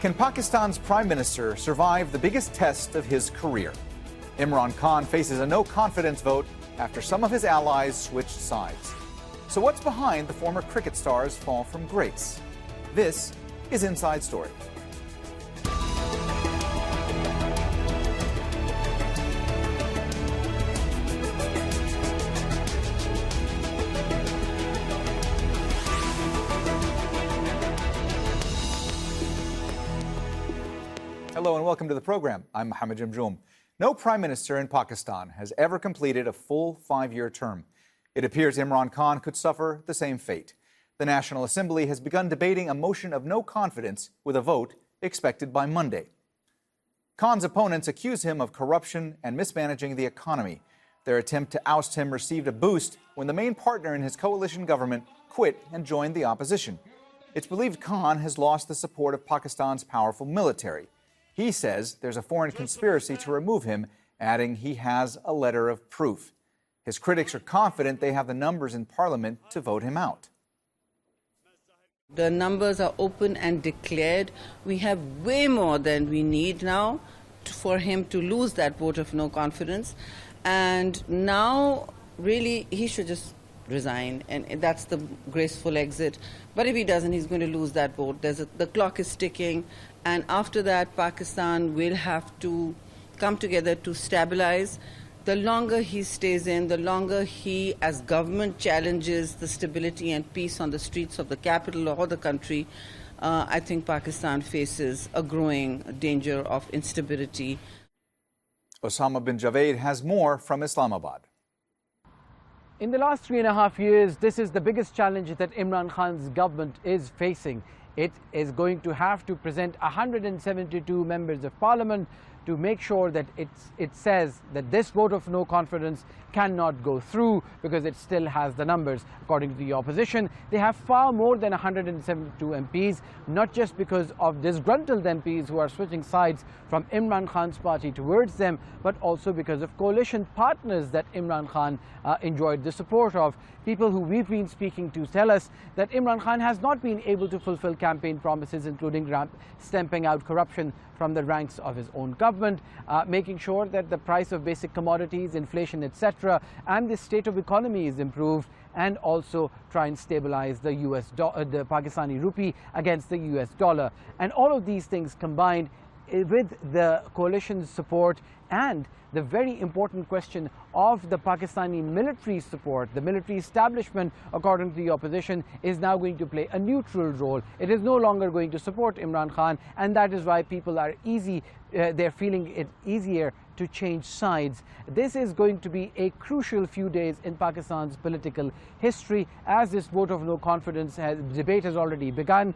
Can Pakistan's Prime Minister survive the biggest test of his career? Imran Khan faces a no-confidence vote after some of his allies switched sides. So what's behind the former cricket star's fall from grace? This is Inside Story. Hello and welcome to the program. I'm Mohammed Jamjoom. No prime minister in Pakistan has ever completed a full 5-year term. It appears Imran Khan could suffer the same fate. The National Assembly has begun debating a motion of no confidence with a vote expected by Monday. Khan's opponents accuse him of corruption and mismanaging the economy. Their attempt to oust him received a boost when the main partner in his coalition government quit and joined the opposition. It's believed Khan has lost the support of Pakistan's powerful military. He says there's a foreign conspiracy to remove him, adding he has a letter of proof. His critics are confident they have the numbers in parliament to vote him out. The numbers are open and declared. We have way more than we need now for him to lose that vote of no confidence. And now, really, he should just resign, and that's the graceful exit. But if he doesn't, he's going to lose that vote. The clock is ticking, and after that, Pakistan will have to come together to stabilize. The longer he stays in, the longer he, as government, challenges the stability and peace on the streets of the capital or the country, I think Pakistan faces a growing danger of instability. Osama bin Javed has more from Islamabad. In the last 3.5 years, this is the biggest challenge that Imran Khan's government is facing. It is going to have to present 172 members of parliament to make sure that it says that this vote of no confidence cannot go through because it still has the numbers. According to the opposition, they have far more than 172 MPs, not just because of disgruntled MPs who are switching sides from Imran Khan's party towards them, but also because of coalition partners that Imran Khan enjoyed the support of. People who we've been speaking to tell us that Imran Khan has not been able to fulfill campaign promises, including stamping out corruption from the ranks of his own government, making sure that the price of basic commodities, inflation, etc., and the state of economy is improved, and also try and stabilize the the Pakistani rupee against the US dollar. And all of these things combined with the coalition's support and the very important question of the Pakistani military support. The military establishment, according to the opposition, is now going to play a neutral role. It is no longer going to support Imran Khan, and that is why people are they're feeling it easier to change sides. This is going to be a crucial few days in Pakistan's political history, as this vote of no confidence debate has already begun.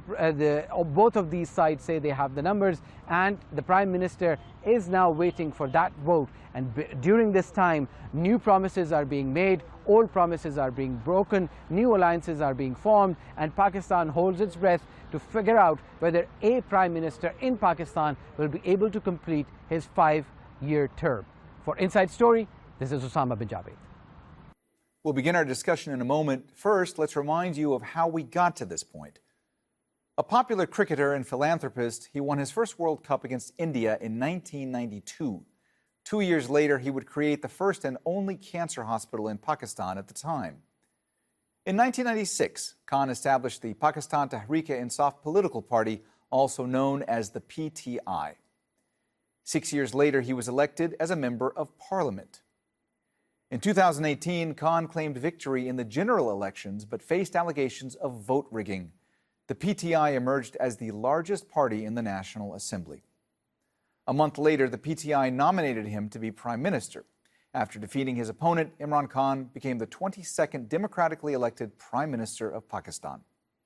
Both of these sides say they have the numbers, and the Prime Minister is now waiting for that vote. And during this time, new promises are being made, old promises are being broken, new alliances are being formed, and Pakistan holds its breath to figure out whether a Prime Minister in Pakistan will be able to complete his 5-year term. For Inside Story, this is Osama bin Javed. We'll begin our discussion in a moment. First, let's remind you of how we got to this point. A popular cricketer and philanthropist, he won his first World Cup against India in 1992. 2 years later, he would create the first and only cancer hospital in Pakistan at the time. In 1996, Khan established the Pakistan Tehreek-e-Insaf political party, also known as the PTI. 6 years later, he was elected as a member of parliament. In 2018, Khan claimed victory in the general elections but faced allegations of vote rigging. The PTI emerged as the largest party in the National Assembly. A month later, the PTI nominated him to be prime minister. After defeating his opponent, Imran Khan became the 22nd democratically elected prime minister of Pakistan.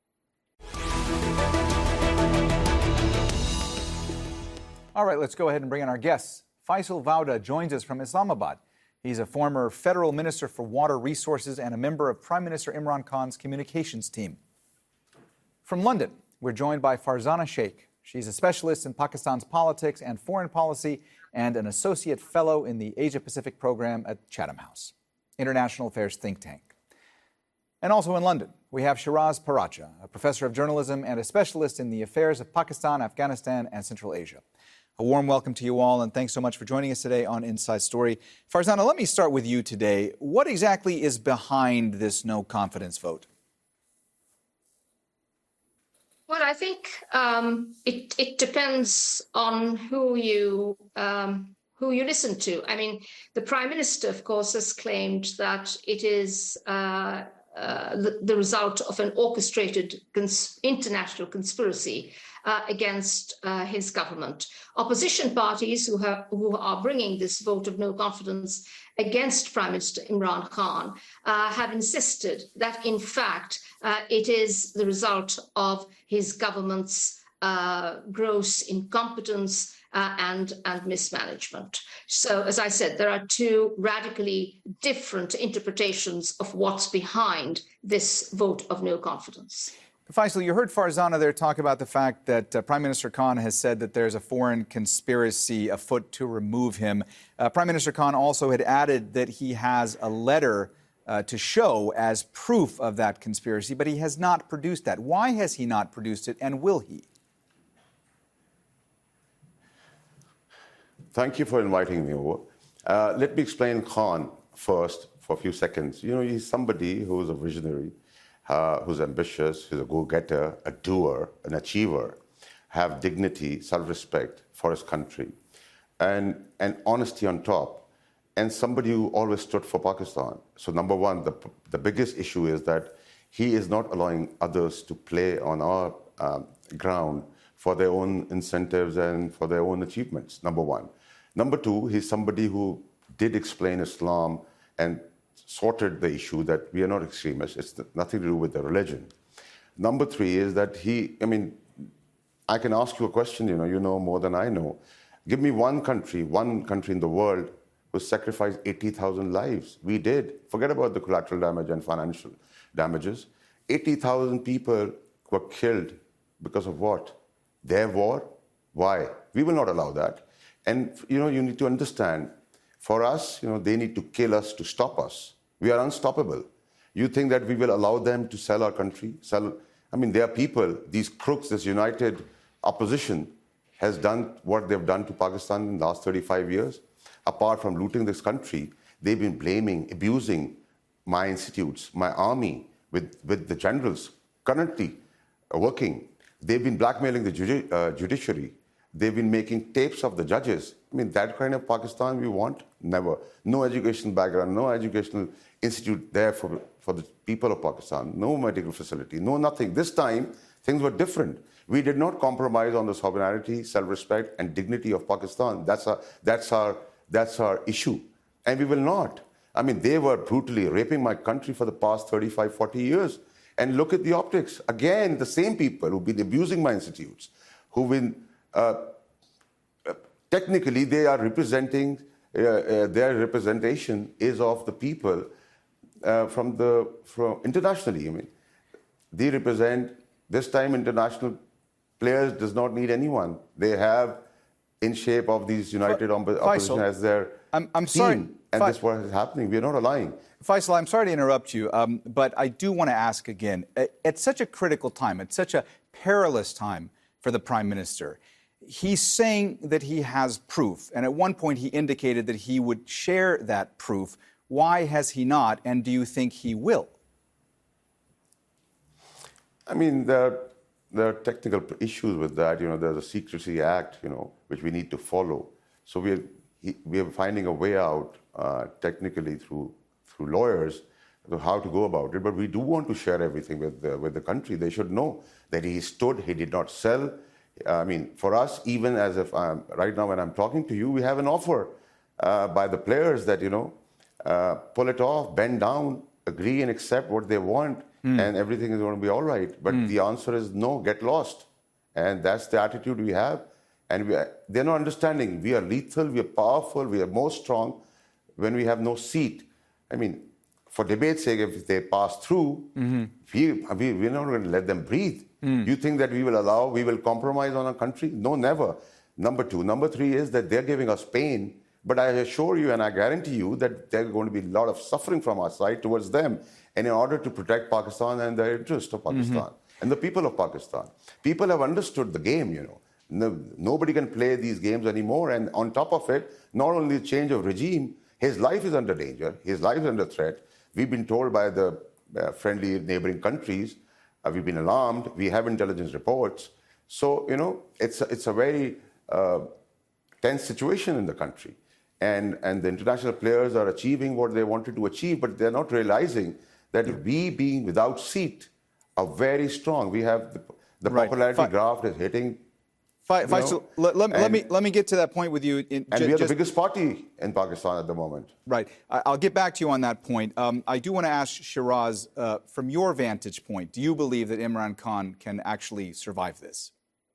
All right, let's go ahead and bring in our guests. Faisal Vauda joins us from Islamabad. He's a former federal minister for water resources and a member of Prime Minister Imran Khan's communications team. From London, we're joined by Farzana Sheikh. She's a specialist in Pakistan's politics and foreign policy and an associate fellow in the Asia-Pacific program at Chatham House, international affairs think tank. And also in London, we have Shiraz Paracha, a professor of journalism and a specialist in the affairs of Pakistan, Afghanistan, and Central Asia. A warm welcome to you all, and thanks so much for joining us today on Inside Story. Farzana, let me start with you today. What exactly is behind this no confidence vote? Well, I think it depends on who you listen to. I mean, the Prime Minister, of course, has claimed that it is the result of an orchestrated international conspiracy against his government. Opposition parties who are bringing this vote of no confidence against Prime Minister Imran Khan have insisted that, in fact, it is the result of his government's gross incompetence and mismanagement. So, as I said, there are two radically different interpretations of what's behind this vote of no confidence. Faisal, you heard Farzana there talk about the fact that Prime Minister Khan has said that there's a foreign conspiracy afoot to remove him. Prime Minister Khan also had added that he has a letter to show as proof of that conspiracy, but he has not produced that. Why has he not produced it, and will he? Thank you for inviting me over. Let me explain Khan first for a few seconds. You know, he's somebody who's a visionary, who's ambitious, who's a go-getter, a doer, an achiever, have dignity, self-respect for his country, and honesty on top, and somebody who always stood for Pakistan. So number one, the biggest issue is that he is not allowing others to play on our ground for their own incentives and for their own achievements, number one. Number two, he's somebody who did explain Islam and sorted the issue that we are not extremists. It's nothing to do with the religion. Number three is that I can ask you a question, you know more than I know. Give me one country in the world who sacrificed 80,000 lives. We did. Forget about the collateral damage and financial damages. 80,000 people were killed because of what? Their war? Why? We will not allow that. And, you need to understand, for us, they need to kill us to stop us. We are unstoppable. You think that we will allow them to sell our country? There are people, these crooks, this united opposition has done what they've done to Pakistan in the last 35 years. Apart from looting this country, they've been blaming, abusing my institutes, my army, with the generals currently working. They've been blackmailing the judiciary. They've been making tapes of the judges. That kind of Pakistan we want? Never. No education background, no educational institute there for the people of Pakistan, no medical facility, no nothing. This time, things were different. We did not compromise on the sovereignty, self-respect, and dignity of Pakistan. That's our issue. And we will not. They were brutally raping my country for the past 35, 40 years. And look at the optics. Again, the same people who've been abusing my institutes, who've been, technically, they are representing, their representation is of the people from internationally. They represent, this time international players does not need anyone. They have in shape of these united opposition as their I'm sorry, team. And this is what is happening. We're not allowing. Faisal, I'm sorry to interrupt you, but I do want to ask again, at such a critical time, at such a perilous time for the Prime Minister, he's saying that he has proof, and at one point he indicated that he would share that proof. Why has he not, and do you think he will? There are technical issues with that. There's a Secrecy Act, which we need to follow. So we are finding a way out technically through lawyers how to go about it. But we do want to share everything with the country. They should know that he stood, he did not sell. For us, even as if right now when I'm talking to you, we have an offer by the players that, pull it off, bend down, agree and accept what they want, and everything is going to be all right. But the answer is no, get lost. And that's the attitude we have. And they're not understanding. We are lethal, we are powerful, we are more strong when we have no seat. For debate's sake, if they pass through, we're not going to let them breathe. You think that we will compromise on our country? No, never. Number two. Number three is that they're giving us pain But I assure you and I guarantee you that there's going to be a lot of suffering from our side towards them, and in order to protect Pakistan and the interest of Pakistan and the people of Pakistan. People have understood the game, you know. Nobody can play these games anymore. And on top of it, not only the change of regime, his life is under danger, his life is under threat. We've been told by the friendly neighboring countries, we've been alarmed, we have intelligence reports. So, you know, it's a very tense situation in the country. And the international players are achieving what they wanted to achieve, but they're not realizing that we, being without seat, are very strong. We have the popularity graph is hitting. Faisal, let me get to that point with you. We are the biggest party in Pakistan at the moment. Right. I'll get back to you on that point. I do want to ask Shiraz, from your vantage point, do you believe that Imran Khan can actually survive this?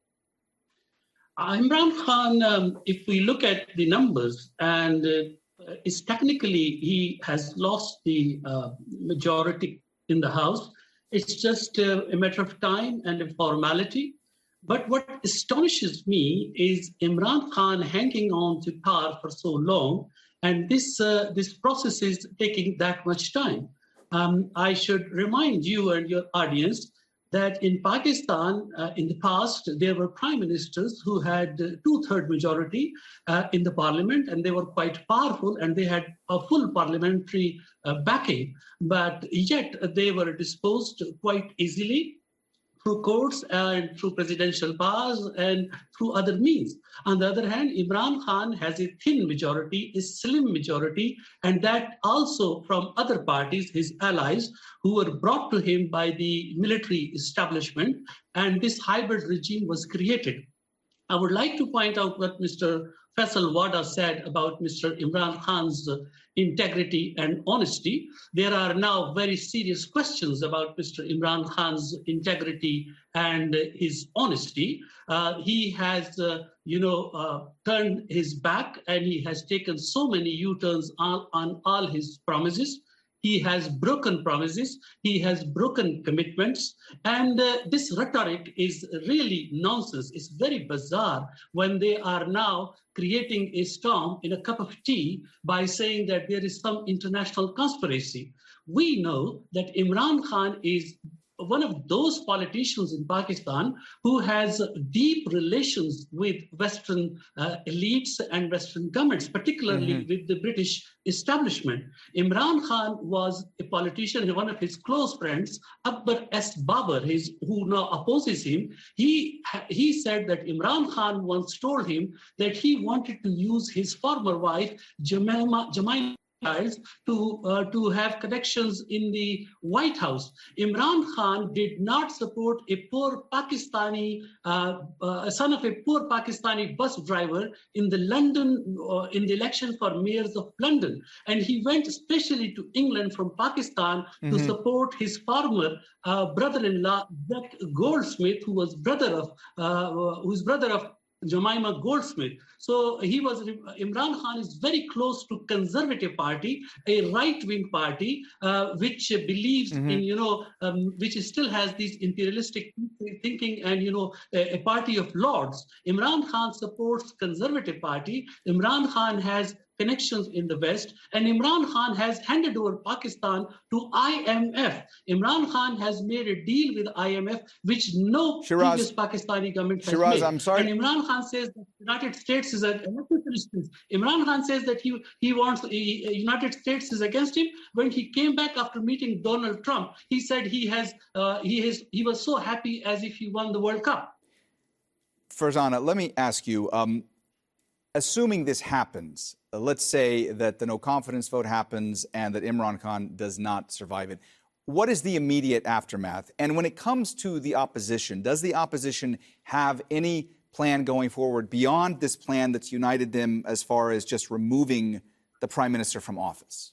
Imran Khan, if we look at the numbers, and is technically he has lost the majority in the House. It's just a matter of time and a formality. But what astonishes me is Imran Khan hanging on to power for so long, and this process is taking that much time. I should remind you and your audience that in Pakistan, in the past, there were prime ministers who had 2/3 majority in the parliament, and they were quite powerful, and they had a full parliamentary backing. But yet they were disposed quite easily through courts and through presidential powers and through other means. On the other hand, Imran Khan has a thin majority, a slim majority, and that also from other parties, his allies, who were brought to him by the military establishment, and this hybrid regime was created. I would like to point out what Mr. Faisal Wada said about Mr. Imran Khan's integrity and honesty. There are now very serious questions about Mr. Imran Khan's integrity and his honesty. He has, turned his back, and he has taken so many U-turns on all his promises. He has broken promises, he has broken commitments, and this rhetoric is really nonsense. It's very bizarre when they are now creating a storm in a cup of tea by saying that there is some international conspiracy. We know that Imran Khan is one of those politicians in Pakistan who has deep relations with Western elites and Western governments, particularly with the British establishment. Imran Khan was a politician, one of his close friends, Akbar S. Babar, who now opposes him. He said that Imran Khan once told him that he wanted to use his former wife, Jemima to have connections in the White House. Imran Khan did not support a poor Pakistani, son of a poor Pakistani bus driver in the election for mayors of London. And he went especially to England from Pakistan to support his former brother-in-law, Jack Goldsmith, who was brother of Jemima Goldsmith. So Imran Khan is very close to Conservative Party, a right-wing party, which believes in, which still has these imperialistic thinking and, a party of lords. Imran Khan supports Conservative Party. Imran Khan has connections in the West, and Imran Khan has handed over Pakistan to IMF. Imran Khan has made a deal with IMF, which no previous Pakistani government has made. I'm sorry. And Imran Khan says that the United States is Imran Khan says that he wants United States is against him. When he came back after meeting Donald Trump, he said he was so happy as if he won the World Cup. Farzana, let me ask you, assuming this happens, let's say that the no confidence vote happens and that Imran Khan does not survive it. What is the immediate aftermath? And when it comes to the opposition, does the opposition have any plan going forward beyond this plan that's united them as far as just removing the prime minister from office?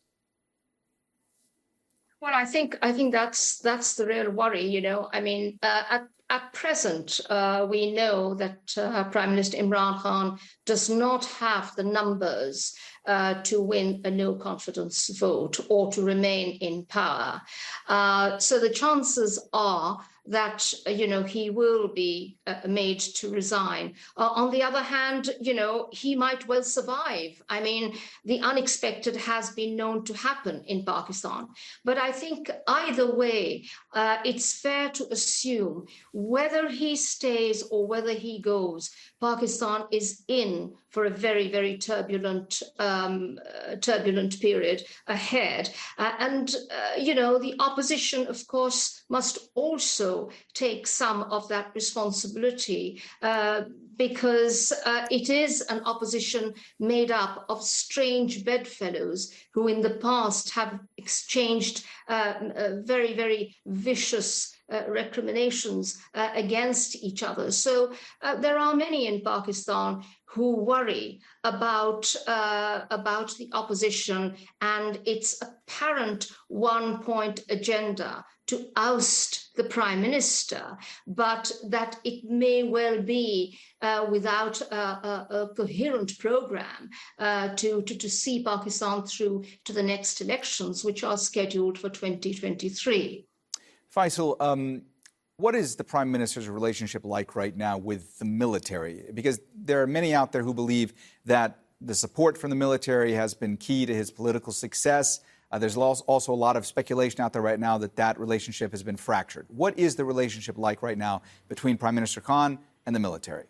Well, I think that's the real worry. I mean, at present, we know that Prime Minister Imran Khan does not have the numbers to win a no confidence vote or to remain in power. So the chances are that he will be made to resign. On the other hand, he might well survive. I mean, the unexpected has been known to happen in Pakistan. But I think either way, it's fair to assume whether he stays or whether he goes, Pakistan is in for a very, very turbulent period ahead. The opposition, of course, must also take some of that responsibility because it is an opposition made up of strange bedfellows who in the past have exchanged very, very vicious recriminations against each other. So there are many in Pakistan who worry about the opposition and its apparent one-point agenda to oust the prime minister, but that it may well be without a coherent program to see Pakistan through to the next elections, which are scheduled for 2023. Faisal, what is the Prime Minister's relationship like right now with the military? Because there are many out there who believe that the support from the military has been key to his political success. There's also a lot of speculation out there right now that that relationship has been fractured. What is the relationship like right now between Prime Minister Khan and the military?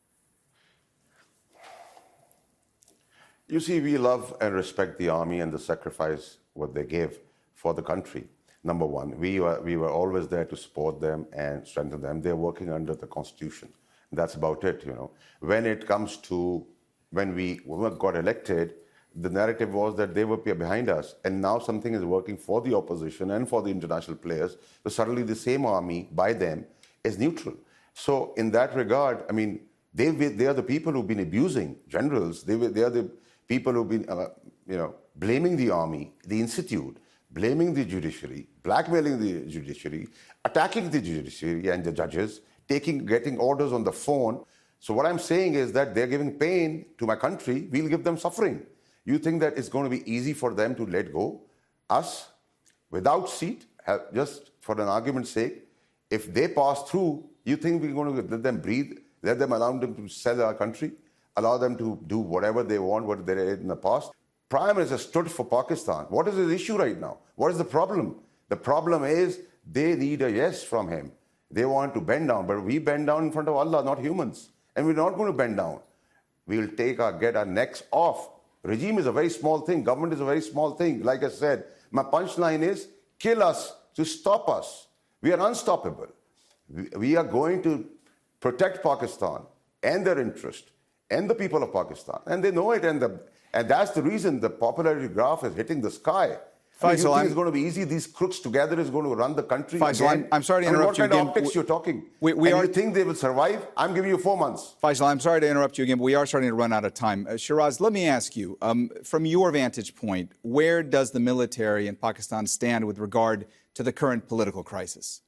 You see, we love and respect the army and the sacrifice what they give for the country. Number one, we were always there to support them and strengthen them. They're working under the Constitution. That's about it, When it comes to when we got elected, the narrative was that they were behind us. And now something is working for the opposition and for the international players. But suddenly the same army, by them, is neutral. So in that regard, I mean, they are the people who've been abusing generals. They are the people who've been, blaming the army, the institute, blaming the judiciary, blackmailing the judiciary, attacking the judiciary and the judges, getting orders on the phone. So what I'm saying is that they're giving pain to my country, we'll give them suffering. You think that it's going to be easy for them to let go? Us, without seat, just for an argument's sake, if they pass through, you think we're going to let them breathe, allow them to sell our country, allow them to do whatever they want, what they did in the past? Prime Minister stood for Pakistan. What is his issue right now? What is the problem? The problem is they need a yes from him. They want to bend down, but we bend down in front of Allah, not humans. And we're not going to bend down. We'll get our necks off. Regime is a very small thing. Government is a very small thing. Like I said, my punchline is kill us to stop us. We are unstoppable. We are going to protect Pakistan and their interest and the people of Pakistan. And they know it. And that's the reason the popularity graph is hitting the sky. You think it's going to be easy? These crooks together is going to run the country Faisal, I'm sorry to interrupt you again. What kind of optics you're talking? You think they will survive? I'm giving you 4 months. Faisal, I'm sorry to interrupt you again, but we are starting to run out of time. Shiraz, let me ask you, from your vantage point, where does the military in Pakistan stand with regard to the current political crisis?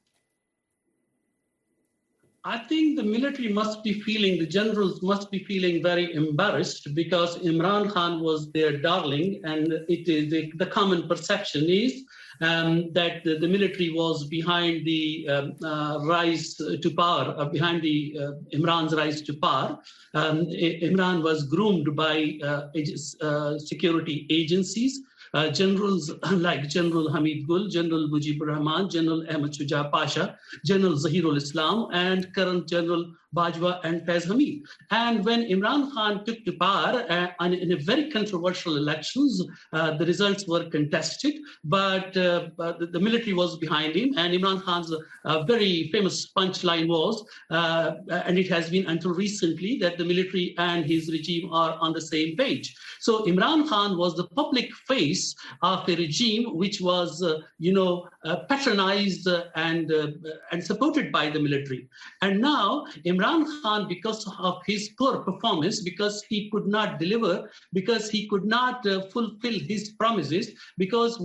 I think the military the generals must be feeling very embarrassed because Imran Khan was their darling, and it is the common perception is that the military was behind the rise to power, behind the Imran's rise to power. Imran was groomed by security agencies. Generals like General Hamid Gul, General Mujibur Rahman, General Ahmad Shuja Pasha, General Zahirul Islam, and current General Bajwa and Faiz Hamid. And when Imran Khan took to power in a very controversial elections, the results were contested, but the military was behind him. And Imran Khan's very famous punchline was, and it has been until recently, that the military and his regime are on the same page. So Imran Khan was the public face of a regime which was, patronized and supported by the military. And now Imran Khan, because of his poor performance, because he could not deliver, because he could not fulfill his promises, because what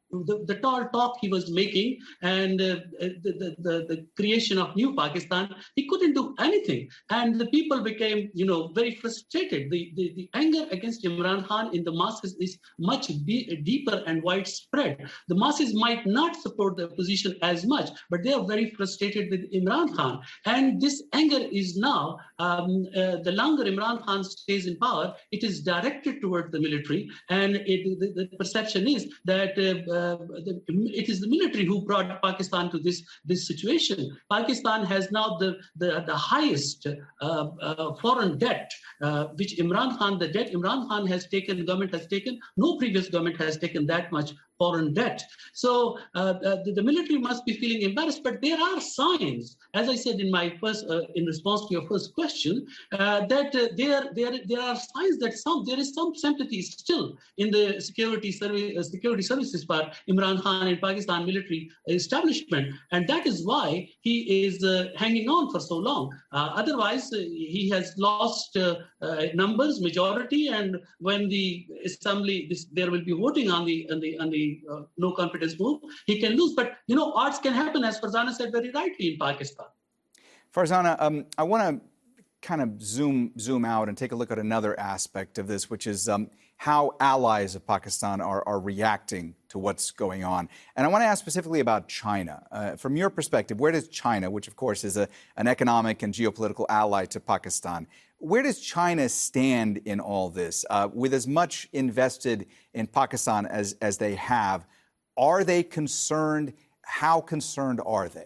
the tall talk he was making and the creation of new Pakistan, he couldn't do anything. And the people became, very frustrated. The anger against Imran Khan in the masses is much deeper and widespread. The masses might not support the opposition as much, but they are very frustrated with Imran Khan. And this anger is now, the longer Imran Khan stays in power, it is directed towards the military. And the perception is that it is the military who brought Pakistan to this situation. Pakistan has now the highest foreign debt, which the debt Imran Khan has taken, the government has taken. No previous government has taken that much foreign debt. So the military must be feeling embarrassed, but there are signs, as I said in my first, in response to your first question, that there are signs that there is some sympathy still in the security services for Imran Khan and Pakistan military establishment, and that is why he is hanging on for so long. Otherwise, he has lost numbers, majority, and when the assembly, there will be voting on the no confidence move, he can lose. But odds can happen, as Farzana said very rightly, in Pakistan. Farzana, I want to kind of zoom out and take a look at another aspect of this, which is how allies of Pakistan are reacting to what's going on. And I want to ask specifically about China. From your perspective, where does China, which of course is an economic and geopolitical ally to Pakistan, where does China stand in all this? With as much invested in Pakistan as they have, are they concerned? How concerned are they?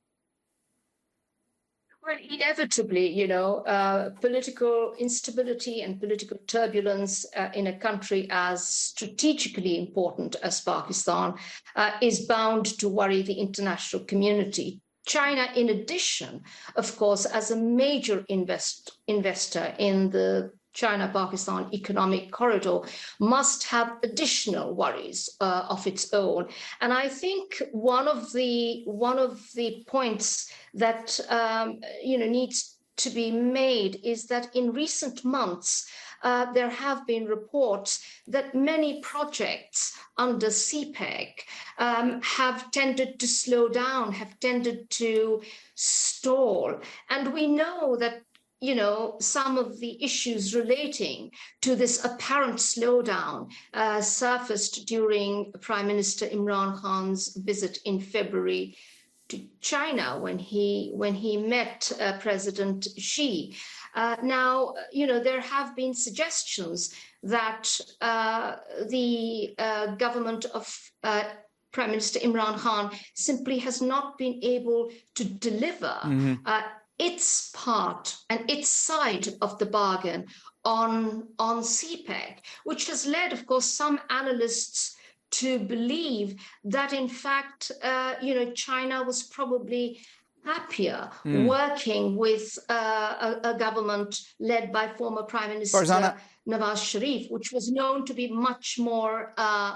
Well, inevitably, political instability and political turbulence in a country as strategically important as Pakistan is bound to worry the international community. China, in addition, of course, as a major investor in the China-Pakistan economic corridor, must have additional worries of its own. And I think one of the points that needs to be made is that in recent months there have been reports that many projects under CPEC have tended to slow down, have tended to stall, and we know that some of the issues relating to this apparent slowdown surfaced during Prime Minister Imran Khan's visit in February to China when he met President Xi. Now, there have been suggestions that the government of Prime Minister Imran Khan simply has not been able to deliver its part and its side of the bargain on CPEC, which has led, of course, some analysts to believe that, in fact, China was probably happier working with a government led by former Prime Minister Farzana. Nawaz Sharif, which was known to be much more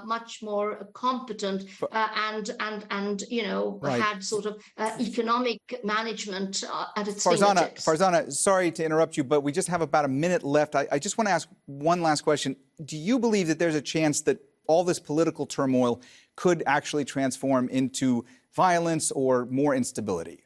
competent and Right. had sort of economic management at its fingertips. Farzana, sorry to interrupt you, but we just have about a minute left. I just want to ask one last question. Do you believe that there's a chance that all this political turmoil could actually transform into violence or more instability?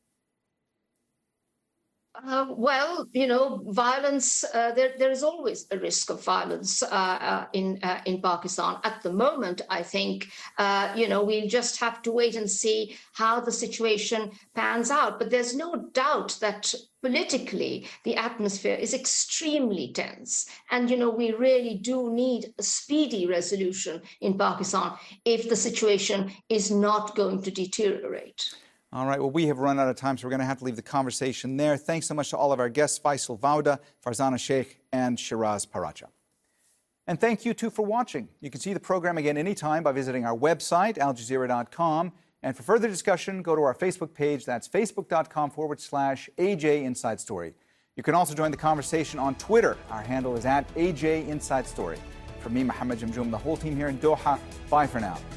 Violence, there is always a risk of violence in Pakistan. At the moment, I think, we'll just have to wait and see how the situation pans out. But there's no doubt that politically, the atmosphere is extremely tense. And, we really do need a speedy resolution in Pakistan if the situation is not going to deteriorate. All right, well, we have run out of time, so we're going to have to leave the conversation there. Thanks so much to all of our guests, Faisal Vauda, Farzana Sheikh, and Shiraz Paracha. And thank you, too, for watching. You can see the program again anytime by visiting our website, aljazeera.com. And for further discussion, go to our Facebook page. That's facebook.com/AJ Inside Story. You can also join the conversation on Twitter. Our handle is @AJ Inside Story. From me, Mohammed Jamjoom, the whole team here in Doha, bye for now.